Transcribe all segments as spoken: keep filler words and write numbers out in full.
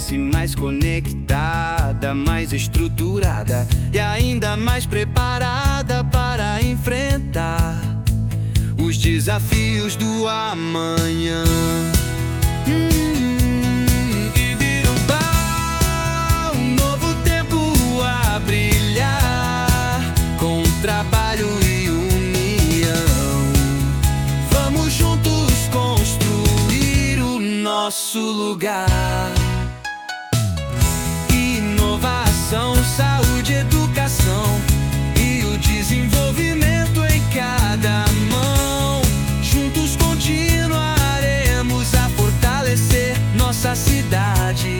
parece mais conectada, mais estruturada e ainda mais preparada para enfrentar os desafios do amanhã. Hum, Ibirubá, um novo tempo a brilhar, com trabalho e união. Vamos juntos construir o nosso lugar. Inovação, saúde, educação e o desenvolvimento em cada mão. Juntos continuaremos a fortalecer nossa cidade,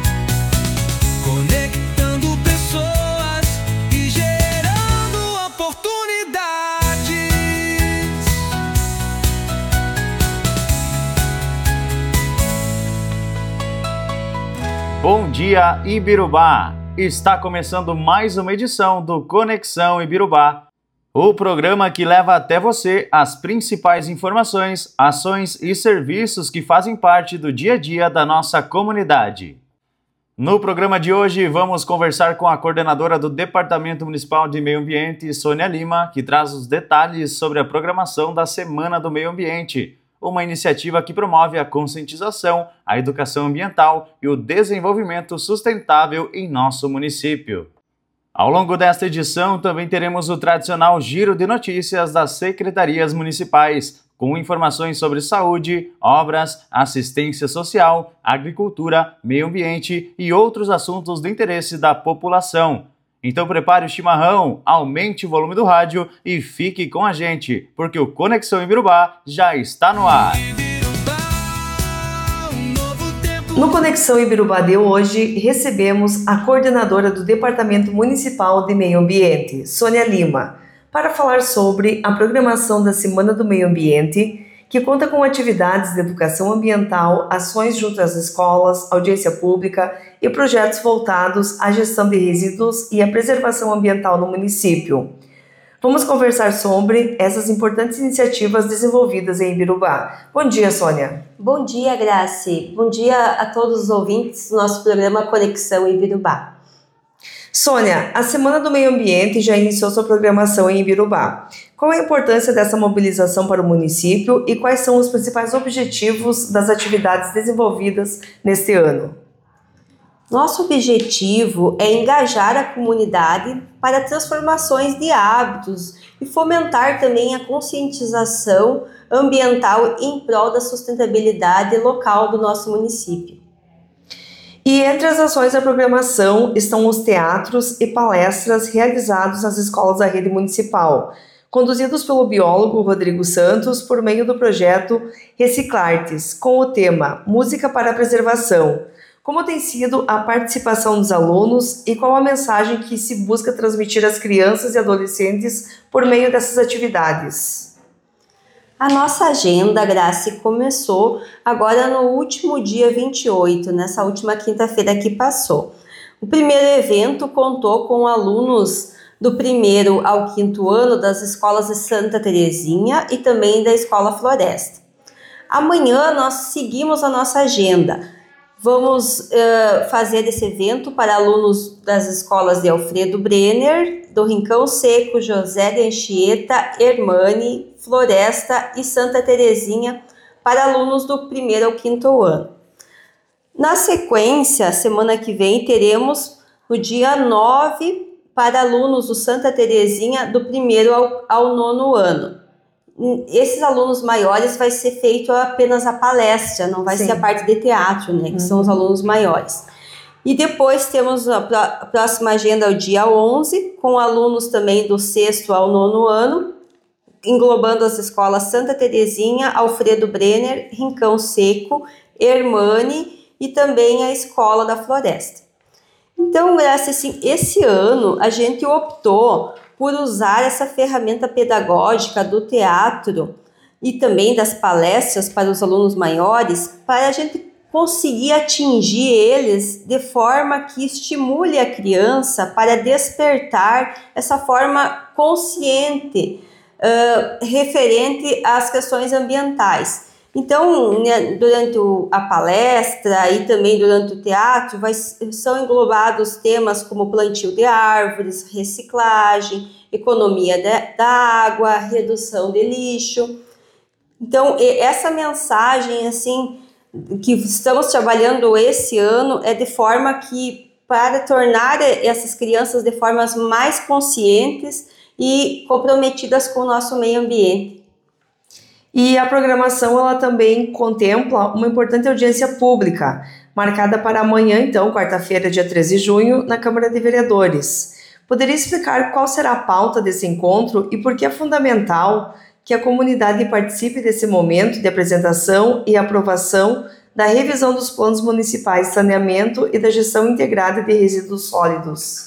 conectando pessoas e gerando oportunidades. Bom dia, Ibirubá! Está começando mais uma edição do Conexão Ibirubá, o programa que leva até você as principais informações, ações e serviços que fazem parte do dia a dia da nossa comunidade. No programa de hoje, vamos conversar com a coordenadora do Departamento Municipal de Meio Ambiente, Sônia Lima, que traz os detalhes sobre a programação da Semana do Meio Ambiente, uma iniciativa que promove a conscientização, a educação ambiental e o desenvolvimento sustentável em nosso município. Ao longo desta edição, também teremos o tradicional giro de notícias das secretarias municipais, com informações sobre saúde, obras, assistência social, agricultura, meio ambiente e outros assuntos de interesse da população. Então prepare o chimarrão, aumente o volume do rádio e fique com a gente, porque o Conexão Ibirubá já está no ar. No Conexão Ibirubá de hoje, recebemos a coordenadora do Departamento Municipal de Meio Ambiente, Sônia Lima, para falar sobre a programação da Semana do Meio Ambiente, que conta com atividades de educação ambiental, ações junto às escolas, audiência pública e projetos voltados à gestão de resíduos e à preservação ambiental no município. Vamos conversar sobre essas importantes iniciativas desenvolvidas em Ibirubá. Bom dia, Sônia. Bom dia, Grace. Bom dia a todos os ouvintes do nosso programa Conexão Ibirubá. Sônia, a Semana do Meio Ambiente já iniciou sua programação em Ibirubá. Qual a importância dessa mobilização para o município e quais são os principais objetivos das atividades desenvolvidas neste ano? Nosso objetivo é engajar a comunidade para transformações de hábitos e fomentar também a conscientização ambiental em prol da sustentabilidade local do nosso município. E entre as ações da programação estão os teatros e palestras realizados nas escolas da rede municipal, conduzidos pelo biólogo Rodrigo Santos por meio do projeto Reciclartes, com o tema Música para a Preservação. Como tem sido a participação dos alunos e qual a mensagem que se busca transmitir às crianças e adolescentes por meio dessas atividades? A nossa agenda, Grace, começou agora no último dia vinte e oito, nessa última quinta-feira que passou. O primeiro evento contou com alunos do primeiro ao quinto ano das escolas de Santa Terezinha e também da Escola Floresta. Amanhã nós seguimos a nossa agenda. Vamos uh, fazer esse evento para alunos das escolas de Alfredo Brenner, do Rincão Seco, José de Anchieta, Hermani, Floresta e Santa Terezinha, para alunos do primeiro ao quinto ano. Na sequência, semana que vem, teremos no dia nove para alunos do Santa Terezinha do primeiro ao, ao nono ano. Esses alunos maiores vai ser feito apenas a palestra, não vai Sim. ser a parte de teatro, né, que uhum. são os alunos maiores. E depois temos a, a próxima agenda, o dia onze, com alunos também do sexto ao nono ano, englobando as escolas Santa Terezinha, Alfredo Brenner, Rincão Seco, Hermani e também a Escola da Floresta. Então, Graça, assim, esse ano a gente optou por usar essa ferramenta pedagógica do teatro e também das palestras para os alunos maiores, para a gente conseguir atingir eles de forma que estimule a criança para despertar essa forma consciente uh, referente às questões ambientais. Então, né, durante o, a palestra e também durante o teatro, vai, são englobados temas como plantio de árvores, reciclagem, economia de, da água, redução de lixo. Então, essa mensagem, assim, que estamos trabalhando esse ano é de forma que, para tornar essas crianças de formas mais conscientes e comprometidas com o nosso meio ambiente. E a programação ela também contempla uma importante audiência pública, marcada para amanhã, então, quarta-feira, dia treze de junho, na Câmara de Vereadores. Poderia explicar qual será a pauta desse encontro e por que é fundamental que a comunidade participe desse momento de apresentação e aprovação da revisão dos planos municipais de saneamento e da gestão integrada de resíduos sólidos?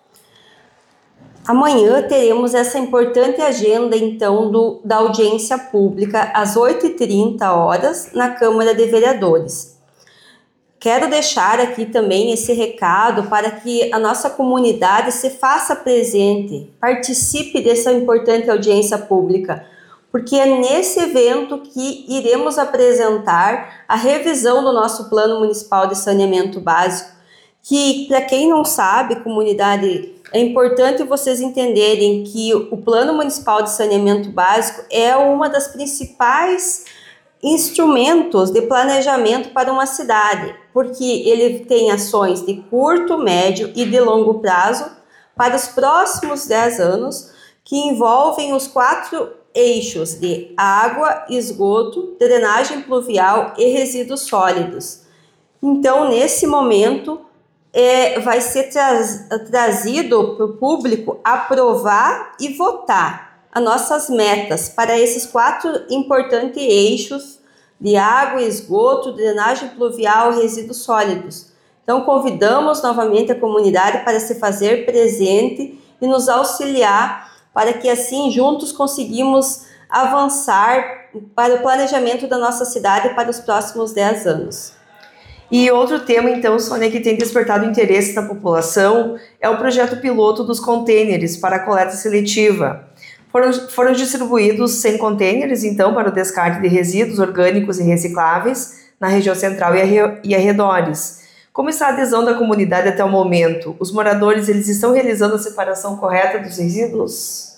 Amanhã teremos essa importante agenda, então, do, da audiência pública, às oito e trinta horas, na Câmara de Vereadores. Quero deixar aqui também esse recado para que a nossa comunidade se faça presente, participe dessa importante audiência pública, porque é nesse evento que iremos apresentar a revisão do nosso Plano Municipal de Saneamento Básico, que, para quem não sabe, comunidade, é importante vocês entenderem que o Plano Municipal de Saneamento Básico é uma das principais instrumentos de planejamento para uma cidade, porque ele tem ações de curto, médio e de longo prazo para os próximos dez anos, que envolvem os quatro eixos de água, esgoto, drenagem pluvial e resíduos sólidos. Então, nesse momento, É, vai ser traz, trazido para o público aprovar e votar as nossas metas para esses quatro importantes eixos de água, esgoto, drenagem pluvial e resíduos sólidos. Então, convidamos novamente a comunidade para se fazer presente e nos auxiliar para que assim juntos conseguimos avançar para o planejamento da nossa cidade para os próximos dez anos. E outro tema, então, Sônia, que tem despertado interesse da população é o projeto piloto dos contêineres para a coleta seletiva. Foram, foram distribuídos cem contêineres, então, para o descarte de resíduos orgânicos e recicláveis na região central e arredores. Como está a adesão da comunidade até o momento? Os moradores, eles estão realizando a separação correta dos resíduos?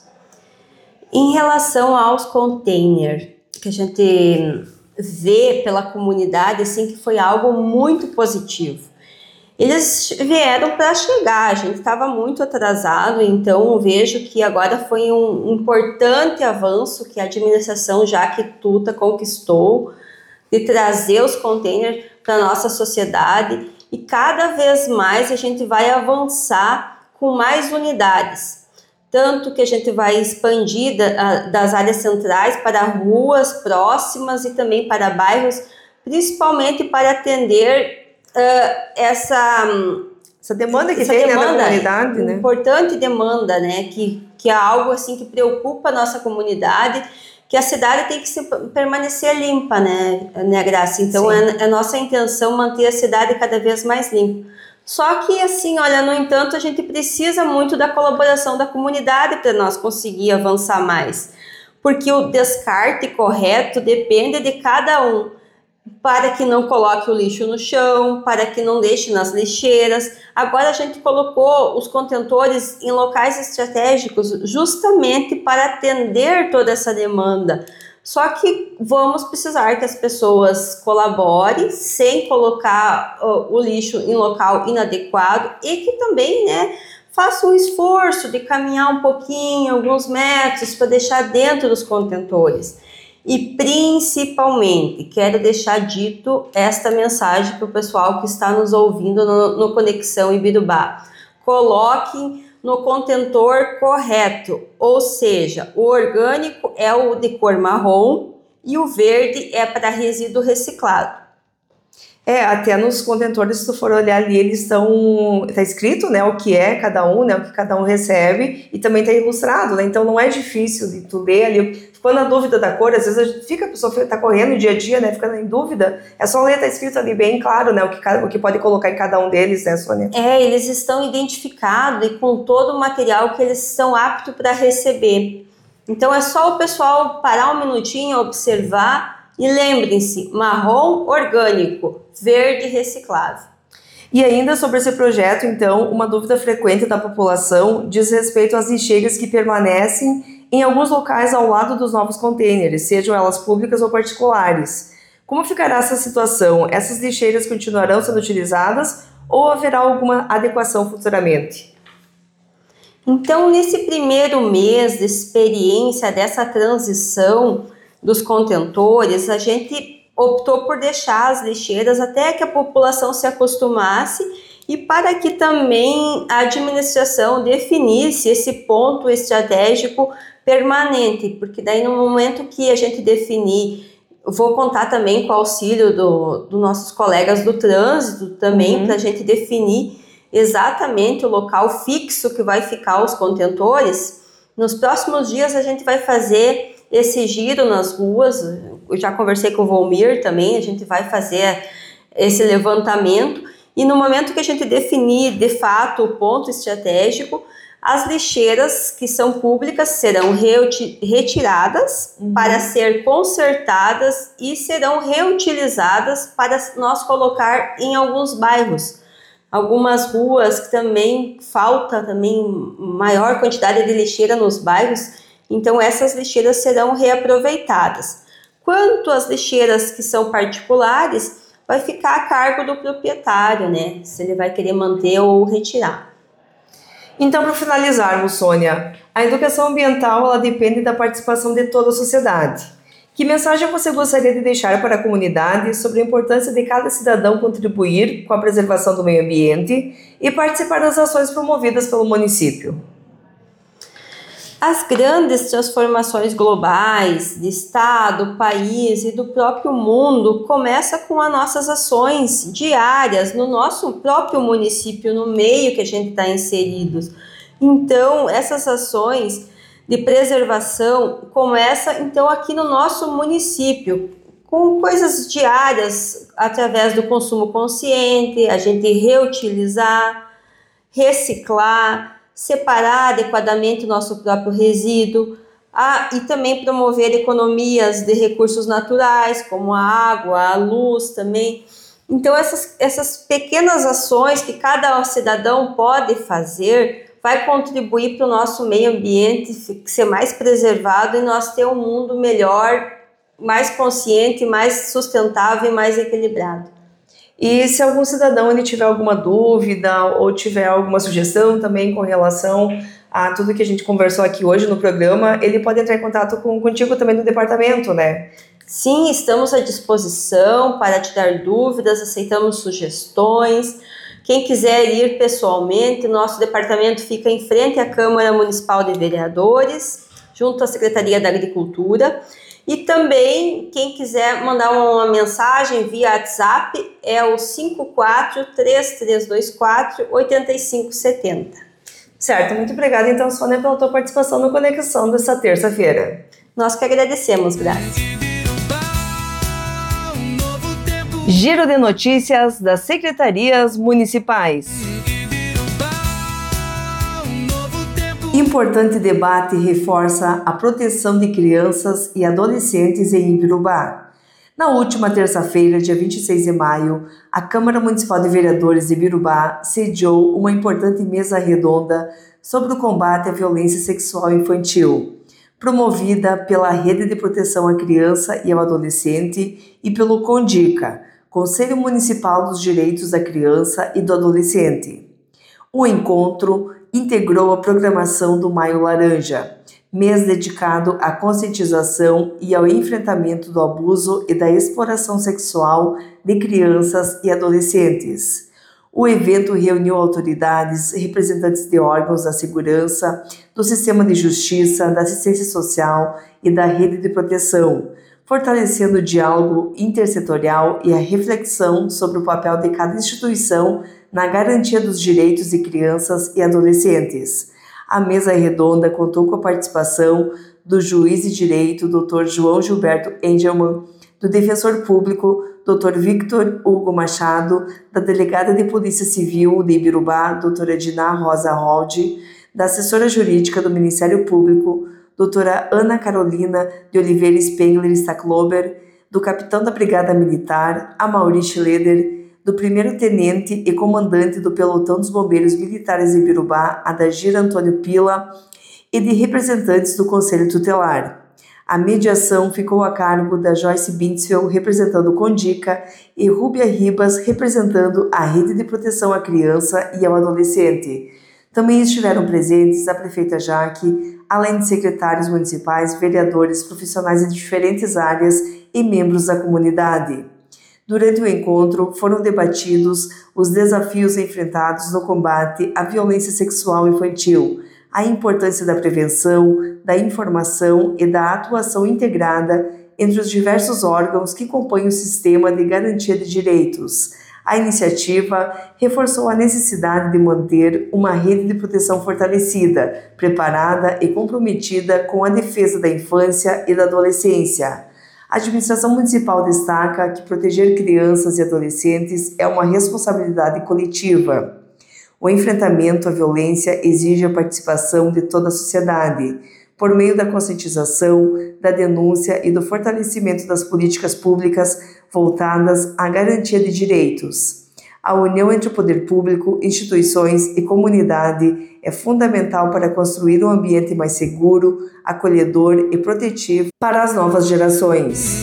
Em relação aos contêineres, que a gente ver pela comunidade, assim, que foi algo muito positivo. Eles vieram para chegar, a gente estava muito atrasado, então vejo que agora foi um importante avanço que a administração Jaquetuta conquistou de trazer os containers para a nossa sociedade e cada vez mais a gente vai avançar com mais unidades. Tanto que a gente vai expandir da, das áreas centrais para ruas próximas e também para bairros, principalmente para atender uh, essa, essa demanda que essa tem, demanda, né, da comunidade, né? Importante demanda, né, que, que é algo assim que preocupa a nossa comunidade, que a cidade tem que se, permanecer limpa, né, né, Graça? Então é, é nossa intenção manter a cidade cada vez mais limpa. Só que, assim, olha, no entanto, a gente precisa muito da colaboração da comunidade para nós conseguir avançar mais. Porque o descarte correto depende de cada um, para que não coloque o lixo no chão, para que não deixe nas lixeiras. Agora a gente colocou os contentores em locais estratégicos justamente para atender toda essa demanda. Só que vamos precisar que as pessoas colaborem sem colocar uh, o lixo em local inadequado e que também, né, façam um esforço de caminhar um pouquinho, alguns metros, para deixar dentro dos contentores. E principalmente, quero deixar dito esta mensagem para o pessoal que está nos ouvindo no, no Conexão Ibirubá. Coloquem no contentor correto, ou seja, o orgânico é o de cor marrom e o verde é para resíduo reciclado. É, até nos contentores, se tu for olhar ali, eles estão, tá escrito, né, o que é cada um, né, o que cada um recebe, e também tá ilustrado, né, então não é difícil de tu ler ali, ficou na dúvida da cor, às vezes a gente fica, a pessoa tá correndo no dia a dia, né, fica em dúvida, é só ler, tá escrito ali bem claro, né, o que, o que pode colocar em cada um deles, né, Sônia? É, eles estão identificados e com todo o material que eles são aptos para receber. Então é só o pessoal parar um minutinho, observar E lembrem-se, marrom orgânico, verde reciclável. E ainda sobre esse projeto, então, uma dúvida frequente da população diz respeito às lixeiras que permanecem em alguns locais ao lado dos novos contêineres, sejam elas públicas ou particulares. Como ficará essa situação? Essas lixeiras continuarão sendo utilizadas ou haverá alguma adequação futuramente? Então, nesse primeiro mês de experiência dessa transição dos contentores, a gente optou por deixar as lixeiras até que a população se acostumasse e para que também a administração definisse esse ponto estratégico permanente, porque daí no momento que a gente definir, vou contar também com o auxílio dos do nossos colegas do trânsito também, uhum. para a gente definir exatamente o local fixo que vai ficar os contentores. Nos próximos dias a gente vai fazer esse giro nas ruas, eu já conversei com o Volmir também, a gente vai fazer esse levantamento e no momento que a gente definir de fato o ponto estratégico, as lixeiras que são públicas serão retiradas uhum. para ser consertadas e serão reutilizadas para nós colocar em alguns bairros. Algumas ruas que também falta também maior quantidade de lixeira nos bairros, então essas lixeiras serão reaproveitadas. Quanto às lixeiras que são particulares, vai ficar a cargo do proprietário, né? Se ele vai querer manter ou retirar. Então, para finalizarmos, Sônia, a educação ambiental ela depende da participação de toda a sociedade. Que mensagem você gostaria de deixar para a comunidade sobre a importância de cada cidadão contribuir com a preservação do meio ambiente e participar das ações promovidas pelo município? As grandes transformações globais de Estado, país e do próprio mundo começam com as nossas ações diárias no nosso próprio município, no meio que a gente está inseridos. Então, essas ações de preservação começam então aqui no nosso município, com coisas diárias, através do consumo consciente, a gente reutilizar, reciclar, separar adequadamente o nosso próprio resíduo ah, e também promover economias de recursos naturais, como a água, a luz também. Então, essas, essas pequenas ações que cada cidadão pode fazer vai contribuir para o nosso meio ambiente ser mais preservado e nós ter um mundo melhor, mais consciente, mais sustentável e mais equilibrado. E se algum cidadão ele tiver alguma dúvida ou tiver alguma sugestão também com relação a tudo que a gente conversou aqui hoje no programa, ele pode entrar em contato com, contigo também no departamento, né? Sim, estamos à disposição para tirar dúvidas, aceitamos sugestões. Quem quiser ir pessoalmente, nosso departamento fica em frente à Câmara Municipal de Vereadores, junto à Secretaria da Agricultura. E também, quem quiser mandar uma mensagem via WhatsApp, é o cinco quatro, três três dois quatro, oito cinco sete zero. Certo, muito obrigada então, Sônia, pela tua participação no Conexão dessa terça-feira. Nós que agradecemos, Graça. Giro de notícias das secretarias municipais. Importante debate reforça a proteção de crianças e adolescentes em Ibirubá. Na última terça-feira, dia vinte e seis de maio, a Câmara Municipal de Vereadores de Ibirubá sediou uma importante mesa redonda sobre o combate à violência sexual infantil, promovida pela Rede de Proteção à Criança e ao Adolescente e pelo CONDICA, Conselho Municipal dos Direitos da Criança e do Adolescente. O encontro integrou a programação do Maio Laranja, mês dedicado à conscientização e ao enfrentamento do abuso e da exploração sexual de crianças e adolescentes. O evento reuniu autoridades, representantes de órgãos da segurança, do sistema de justiça, da assistência social e da rede de proteção, fortalecendo o diálogo intersetorial e a reflexão sobre o papel de cada instituição na garantia dos direitos de crianças e adolescentes. A mesa redonda contou com a participação do juiz de direito, doutor João Gilberto Engelmann, do defensor público, doutor Victor Hugo Machado, da delegada de Polícia Civil de Ibirubá, doutora Diná Rosa Holdi, da assessora jurídica do Ministério Público, doutora Ana Carolina de Oliveira Spengler Staclober, do capitão da Brigada Militar, Amaury Schroeder, do primeiro tenente e comandante do pelotão dos bombeiros militares em Ibirubá, Adagir Antônio Pila, e de representantes do Conselho Tutelar. A mediação ficou a cargo da Joyce Bintzfeld, representando o Condica, e Rúbia Ribas, representando a Rede de Proteção à Criança e ao Adolescente. Também estiveram presentes a prefeita Jaque, além de secretários municipais, vereadores, profissionais de diferentes áreas e membros da comunidade. Durante o encontro, foram debatidos os desafios enfrentados no combate à violência sexual infantil, a importância da prevenção, da informação e da atuação integrada entre os diversos órgãos que compõem o sistema de garantia de direitos. A iniciativa reforçou a necessidade de manter uma rede de proteção fortalecida, preparada e comprometida com a defesa da infância e da adolescência. A administração municipal destaca que proteger crianças e adolescentes é uma responsabilidade coletiva. O enfrentamento à violência exige a participação de toda a sociedade, por meio da conscientização, da denúncia e do fortalecimento das políticas públicas voltadas à garantia de direitos. A união entre o poder público, instituições e comunidade é fundamental para construir um ambiente mais seguro, acolhedor e protetivo para as novas gerações.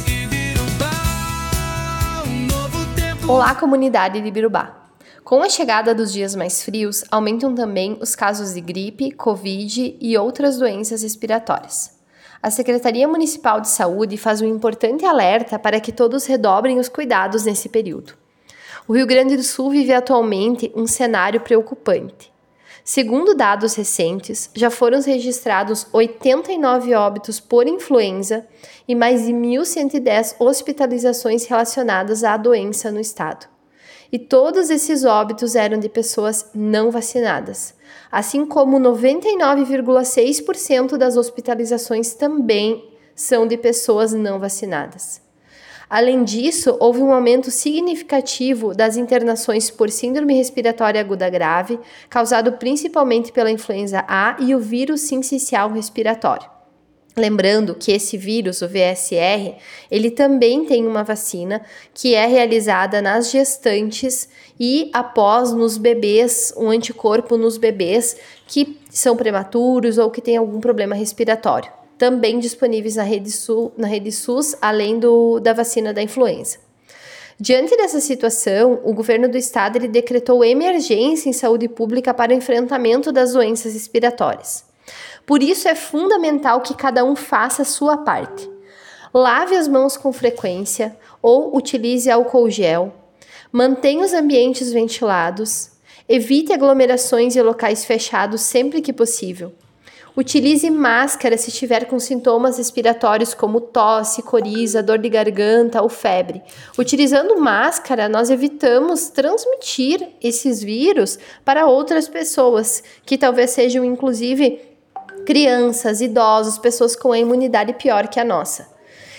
Olá, comunidade de Ibirubá! Com a chegada dos dias mais frios, aumentam também os casos de gripe, Covid e outras doenças respiratórias. A Secretaria Municipal de Saúde faz um importante alerta para que todos redobrem os cuidados nesse período. O Rio Grande do Sul vive atualmente um cenário preocupante. Segundo dados recentes, já foram registrados oitenta e nove óbitos por influenza e mais de mil cento e dez hospitalizações relacionadas à doença no estado. E todos esses óbitos eram de pessoas não vacinadas, assim como noventa e nove vírgula seis por cento das hospitalizações também são de pessoas não vacinadas. Além disso, houve um aumento significativo das internações por síndrome respiratória aguda grave, causado principalmente pela influenza A e o vírus sincicial respiratório. Lembrando que esse vírus, o V S R, ele também tem uma vacina que é realizada nas gestantes e após nos bebês, um anticorpo nos bebês que são prematuros ou que têm algum problema respiratório. Também disponíveis na rede, Su, na rede SUS, além do, da vacina da influenza. Diante dessa situação, o governo do estado ele decretou emergência em saúde pública para o enfrentamento das doenças respiratórias. Por isso é fundamental que cada um faça a sua parte. Lave as mãos com frequência ou utilize álcool gel. Mantenha os ambientes ventilados. Evite aglomerações em locais fechados sempre que possível. Utilize máscara se estiver com sintomas respiratórios como tosse, coriza, dor de garganta ou febre. Utilizando máscara, nós evitamos transmitir esses vírus para outras pessoas, que talvez sejam inclusive crianças, idosos, pessoas com a imunidade pior que a nossa.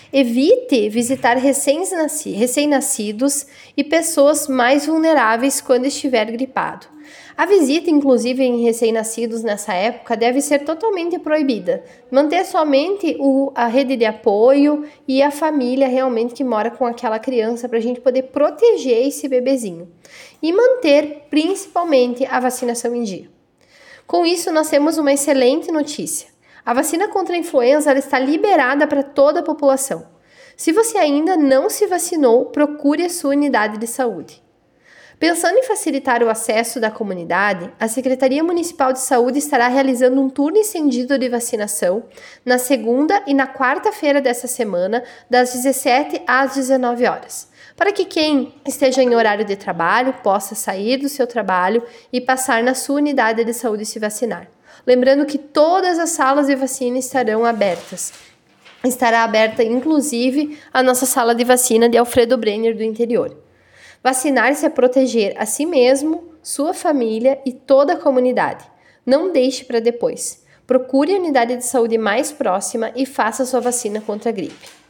Evite visitar recém-nascidos e pessoas mais vulneráveis quando estiver gripado. A visita, inclusive, em recém-nascidos nessa época deve ser totalmente proibida. Manter somente o, a rede de apoio e a família realmente que mora com aquela criança para a gente poder proteger esse bebezinho. E manter, principalmente, a vacinação em dia. Com isso, nós temos uma excelente notícia. A vacina contra a influenza ela está liberada para toda a população. Se você ainda não se vacinou, procure a sua unidade de saúde. Pensando em facilitar o acesso da comunidade, a Secretaria Municipal de Saúde estará realizando um turno estendido de vacinação na segunda e na quarta-feira dessa semana, das dezessete às dezenove horas, para que quem esteja em horário de trabalho possa sair do seu trabalho e passar na sua unidade de saúde e se vacinar. Lembrando que todas as salas de vacina estarão abertas. Estará aberta, inclusive, a nossa sala de vacina de Alfredo Brenner do interior. Vacinar-se é proteger a si mesmo, sua família e toda a comunidade. Não deixe para depois. Procure a unidade de saúde mais próxima e faça sua vacina contra a gripe.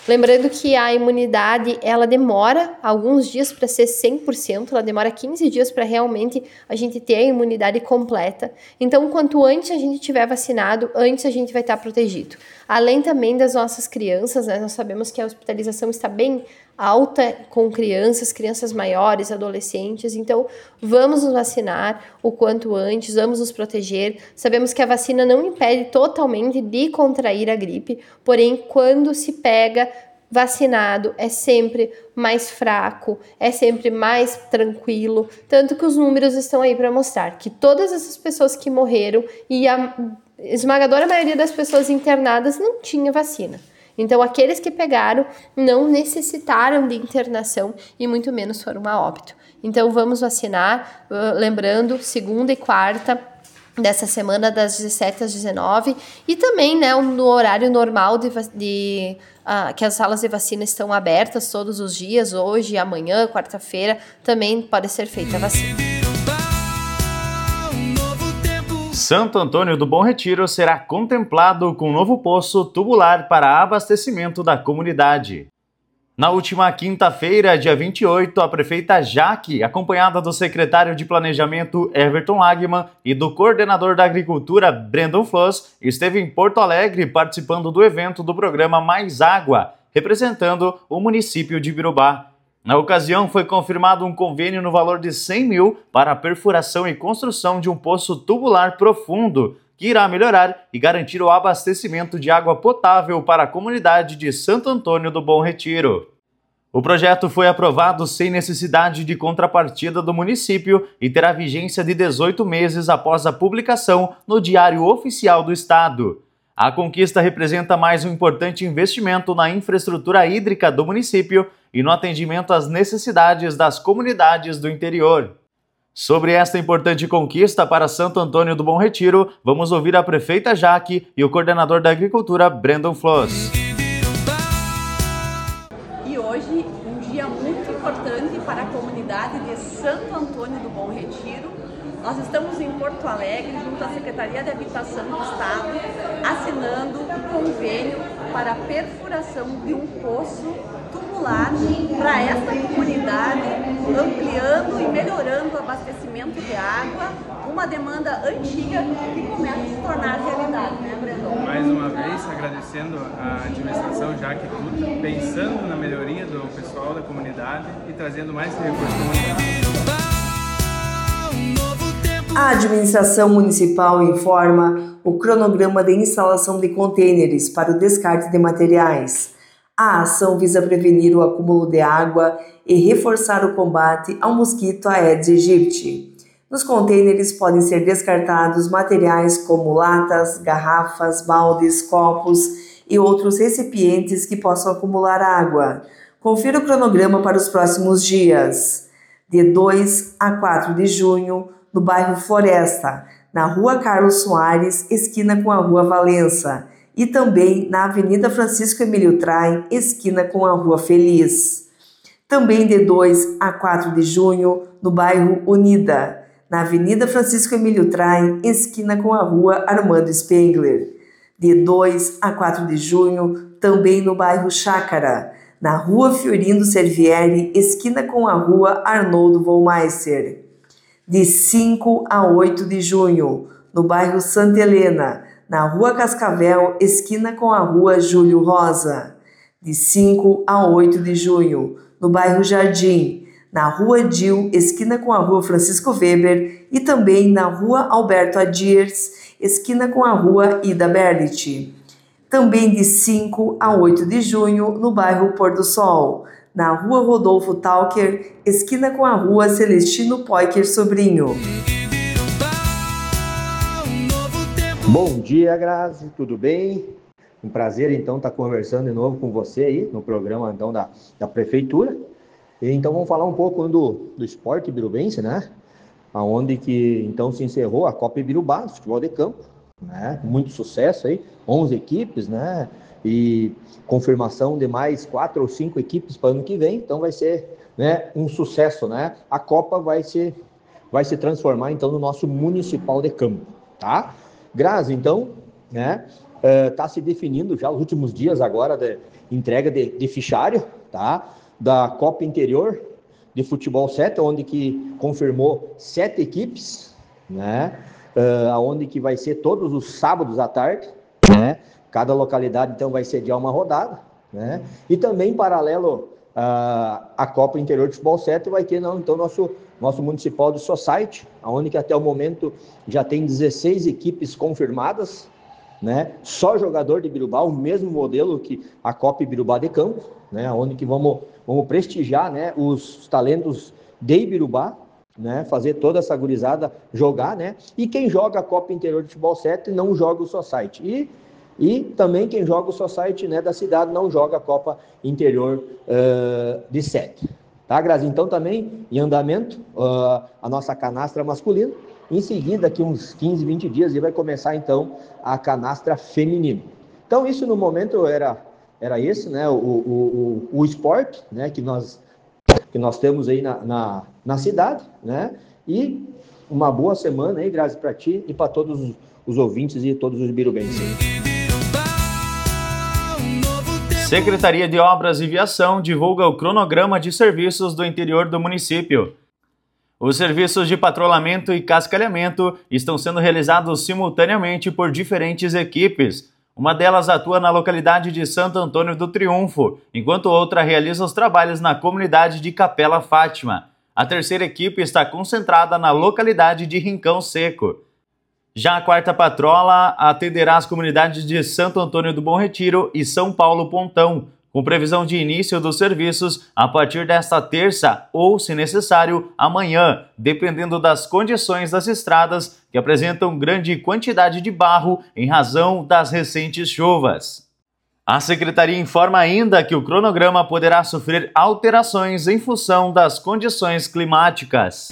Lembrando que a imunidade, ela demora alguns dias para ser cem por cento, ela demora quinze dias para realmente a gente ter a imunidade completa. Então, quanto antes a gente tiver vacinado, antes a gente vai estar protegido. Além também das nossas crianças, né? Nós sabemos que a hospitalização está bem alta com crianças, crianças maiores, adolescentes. Então, vamos nos vacinar o quanto antes, vamos nos proteger. Sabemos que a vacina não impede totalmente de contrair a gripe, porém, quando se pega vacinado, é sempre mais fraco, é sempre mais tranquilo, tanto que os números estão aí para mostrar que todas essas pessoas que morreram e a esmagadora maioria das pessoas internadas não tinha vacina. Então, aqueles que pegaram não necessitaram de internação e muito menos foram a óbito. Então, vamos vacinar, uh, lembrando, segunda e quarta dessa semana, das dezessete às dezenove, e também, né, no horário normal de, de uh, que as salas de vacina estão abertas todos os dias, hoje, amanhã, quarta-feira, também pode ser feita a vacina. Santo Antônio do Bom Retiro será contemplado com um novo poço tubular para abastecimento da comunidade. Na última quinta-feira, dia vinte e oito, a prefeita Jaque, acompanhada do secretário de Planejamento Everton Lagman e do coordenador da Agricultura Brandon Floss, esteve em Porto Alegre participando do evento do programa Mais Água, representando o município de Ibirubá. Na ocasião, foi confirmado um convênio no valor de cem mil para a perfuração e construção de um poço tubular profundo, que irá melhorar e garantir o abastecimento de água potável para a comunidade de Santo Antônio do Bom Retiro. O projeto foi aprovado sem necessidade de contrapartida do município e terá vigência de dezoito meses após a publicação no Diário Oficial do Estado. A conquista representa mais um importante investimento na infraestrutura hídrica do município e no atendimento às necessidades das comunidades do interior. Sobre esta importante conquista para Santo Antônio do Bom Retiro, vamos ouvir a prefeita Jaque e o coordenador da Agricultura, Brandon Floss. E hoje, um dia muito importante para a comunidade de Santo Antônio do Bom Retiro. Nós estamos em Porto Alegre, junto à Secretaria de Habitação do Estado, assinando um convênio para a perfuração de um poço tubular para esta comunidade, ampliando e melhorando o abastecimento de água, uma demanda antiga que começa a se tornar realidade, né, Brandon? Mais uma vez, agradecendo a administração Jaque Tuta, pensando na melhoria do pessoal da comunidade e trazendo mais recursos comunitários. A administração municipal informa o cronograma de instalação de contêineres para o descarte de materiais. A ação visa prevenir o acúmulo de água e reforçar o combate ao mosquito Aedes aegypti. Nos contêineres podem ser descartados materiais como latas, garrafas, baldes, copos e outros recipientes que possam acumular água. Confira o cronograma para os próximos dias. De dois a quatro de junho, no bairro Floresta, na Rua Carlos Soares, esquina com a Rua Valença, e também na Avenida Francisco Emílio Traem, esquina com a Rua Feliz. Também de dois a quatro de junho, no bairro Unida, na Avenida Francisco Emílio Traem, esquina com a Rua Armando Spengler. De dois a quatro de junho, também no bairro Chácara, na Rua Fiorindo Servieri, esquina com a Rua Arnoldo Vollmeister. De cinco a oito de junho, no bairro Santa Helena, na Rua Cascavel, esquina com a Rua Júlio Rosa. De cinco a oito de junho, no bairro Jardim, na Rua Dil, esquina com a Rua Francisco Weber, e também na Rua Alberto Adiers, esquina com a Rua Ida Berlit. Também de cinco a oito de junho, no bairro Pôr do Sol, na Rua Rodolfo Talker, esquina com a Rua Celestino Poiker Sobrinho. Bom dia, Grazi, tudo bem? Um prazer, então, estar conversando de novo com você aí, no programa, então, da, da Prefeitura. E, então, vamos falar um pouco do, do esporte ibirubense, né? Onde que, então, se encerrou a Copa Ibirubá, futebol de campo, né? Muito sucesso aí, onze equipes, né? E confirmação de mais quatro ou cinco equipes para o ano que vem, então vai ser, né, um sucesso, né? A Copa vai se, vai se transformar, então, no nosso municipal de campo, tá? Grazi, então, né, está uh, se definindo já os últimos dias agora, de, entrega de, de fichário, tá? Da Copa Interior de Futebol sete, onde que confirmou sete equipes, né? Uh, onde que vai ser todos os sábados à tarde, né? Cada localidade, então, vai sediar uma rodada, né? E também, em paralelo uh, à Copa Interior de Futebol sete, vai ter, não, então, nosso, nosso Municipal de Society, onde que até o momento já tem dezesseis equipes confirmadas, né? Só jogador de Ibirubá, o mesmo modelo que a Copa Ibirubá de Campo, né? Onde que vamos, vamos prestigiar, né, os talentos de Ibirubá, né? Fazer toda essa gurizada jogar, né? E quem joga a Copa Interior de Futebol sete não joga o Society. E, e também quem joga o Society, né, da cidade não joga a Copa Interior uh, de sete. Tá, Grazi? Então também em andamento uh, a nossa canastra masculina. Em seguida, daqui uns quinze, vinte dias, e vai começar, então, a canastra feminina. Então, isso no momento era, era esse, né, o, o, o, o esporte, né, que nós, que nós temos aí na, na, na cidade, né, e uma boa semana aí, Grazi, para ti e para todos os, os ouvintes e todos os ibirubenses. Secretaria de Obras e Viação divulga o cronograma de serviços do interior do município. Os serviços de patrulhamento e cascalhamento estão sendo realizados simultaneamente por diferentes equipes. Uma delas atua na localidade de Santo Antônio do Triunfo, enquanto outra realiza os trabalhos na comunidade de Capela Fátima. A terceira equipe está concentrada na localidade de Rincão Seco. Já a quarta patrola atenderá as comunidades de Santo Antônio do Bom Retiro e São Paulo Pontão, com previsão de início dos serviços a partir desta terça ou, se necessário, amanhã, dependendo das condições das estradas que apresentam grande quantidade de barro em razão das recentes chuvas. A Secretaria informa ainda que o cronograma poderá sofrer alterações em função das condições climáticas.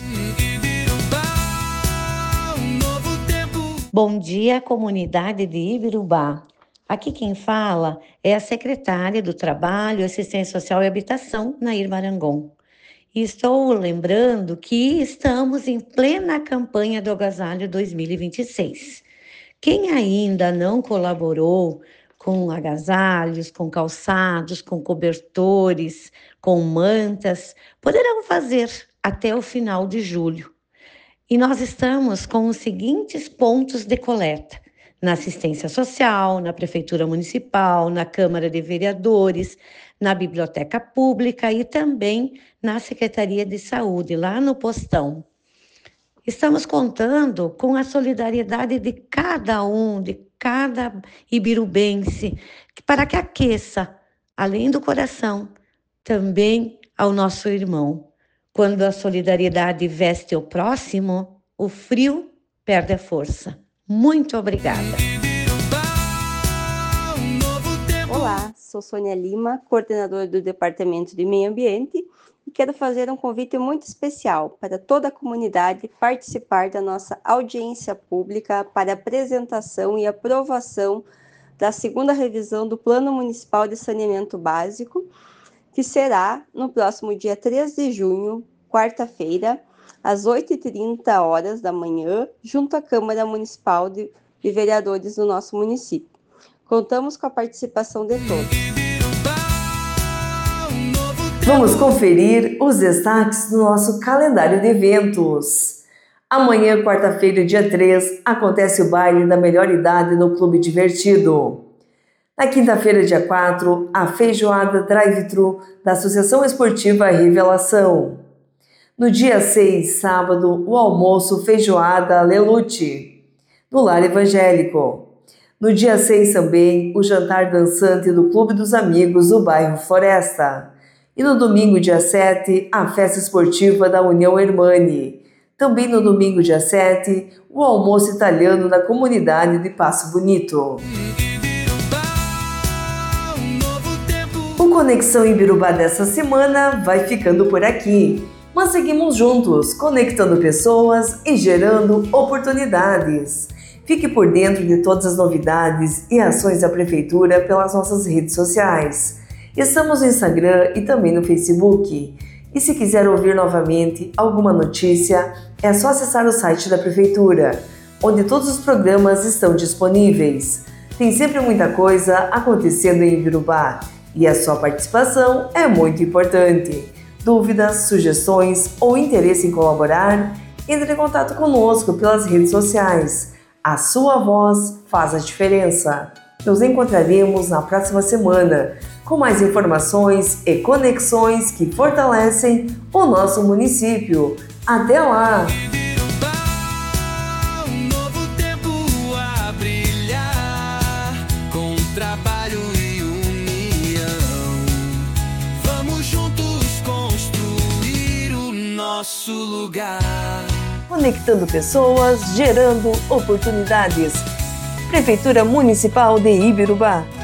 Bom dia, comunidade de Ibirubá. Aqui quem fala é a secretária do Trabalho, Assistência Social e Habitação, Nair Marangon. E estou lembrando que estamos em plena campanha do Agasalho dois mil e vinte e seis. Quem ainda não colaborou com agasalhos, com calçados, com cobertores, com mantas, poderão fazer até o final de julho. E nós estamos com os seguintes pontos de coleta: na assistência social, na Prefeitura Municipal, na Câmara de Vereadores, na Biblioteca Pública e também na Secretaria de Saúde, lá no Postão. Estamos contando com a solidariedade de cada um, de cada ibirubense, para que aqueça, além do coração, também ao nosso irmão. Quando a solidariedade veste o próximo, o frio perde a força. Muito obrigada. Olá, sou Sônia Lima, coordenadora do Departamento de Meio Ambiente, e quero fazer um convite muito especial para toda a comunidade participar da nossa audiência pública para apresentação e aprovação da segunda revisão do Plano Municipal de Saneamento Básico, que será no próximo dia três de junho, quarta-feira, às oito e trinta horas da manhã, junto à Câmara Municipal de, de Vereadores do nosso município. Contamos com a participação de todos. Vamos conferir os destaques do nosso calendário de eventos. Amanhã, quarta-feira, dia três, acontece o baile da melhor idade no Clube Divertido. Na quinta-feira, dia quatro, a feijoada drive-thru da Associação Esportiva Revelação. No dia seis, sábado, o almoço feijoada Lelute, no Lar Evangélico. No dia seis também, o jantar dançante do Clube dos Amigos do bairro Floresta. E no domingo, dia sete, a festa esportiva da União Hermani. Também no domingo, dia sete, o almoço italiano da comunidade de Passo Bonito. O Conexão Ibirubá dessa semana vai ficando por aqui. Mas seguimos juntos, conectando pessoas e gerando oportunidades. Fique por dentro de todas as novidades e ações da Prefeitura pelas nossas redes sociais. Estamos no Instagram e também no Facebook. E se quiser ouvir novamente alguma notícia, é só acessar o site da Prefeitura, onde todos os programas estão disponíveis. Tem sempre muita coisa acontecendo em Ibirubá. e a sua participação é muito importante. Dúvidas, sugestões ou interesse em colaborar? Entre em contato conosco pelas redes sociais. A sua voz faz a diferença. Nos encontraremos na próxima semana com mais informações e conexões que fortalecem o nosso município. Até lá! Um novo tempo a brilhar, com trabalho e união. Vamos juntos construir o nosso lugar. Conectando pessoas, gerando oportunidades. Prefeitura Municipal de Ibirubá.